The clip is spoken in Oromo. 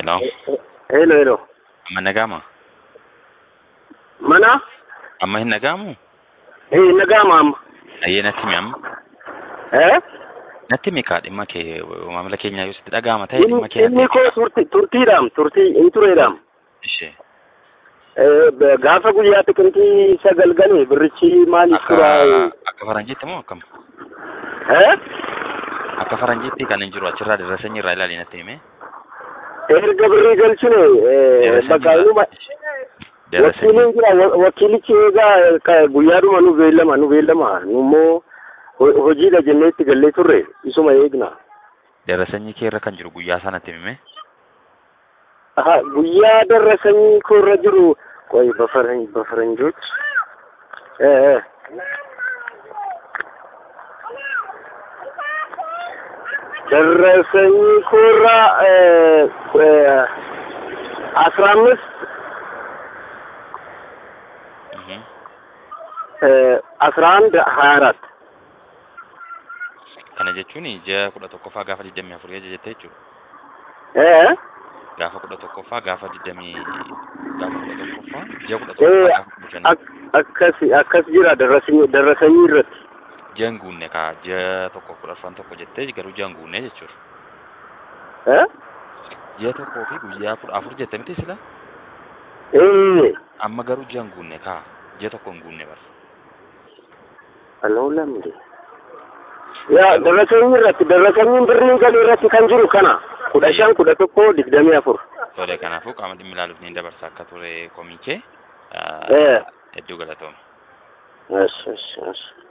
Hello. Hello, hello. Amma nagama? Mana? Amma hin nagamu? Nagama amma. Ayyee natti mi amma? Natti mi kaa dhimma kee maamila keenyaa yoo sitti dhaga'ama ta'e dhimma kee Inni koo turtiidhaam, turtii tureedhaam. Ishee. Gaafa guyyaa xiqqintii sagalganii birrichi maaliif turaa? Akka faranjiitti moo akkam? Akka Akka faranjiitti kan hin jiru achirraa dirreessanii irraa ilaalii natti hime. erga birrii galchine bakka inuma wakiiliin jira wakiilichi egaa guyyaadhuma nu beellama nummoo hojiidha jennee itti gallee turre isuma eegna. Dirreessanii kee irra kan jiru guyyaa sanatti hime? Guyyaa dirreessanii koo irra jiru qoy bafaranjoች ደረሰኝ ኮራ 15 11 24 kana jechuun ija 11ffaa gaafa 24 jettee jechuudha. Gaafa 11ffaa gaafa 20 gaafa 11ffaa ija 11ffaa akkas jira darasanii irratti janguunne ka ija tokko 10 tokko jettee garuu janguunne jechuudha. Ija tokko fi guyyaa 14 jettee miti sila? Amma garuu janguunne ka ija tokko hin guunne bara. Aloolamde. Ya darasanii birriin galii irratti kan jiru kana 15 11 24. Tole kanaafuu qaama dhimmi ilaaluuf ni dabarsa akka ture komii kee. Hedduu galatooma. Yes.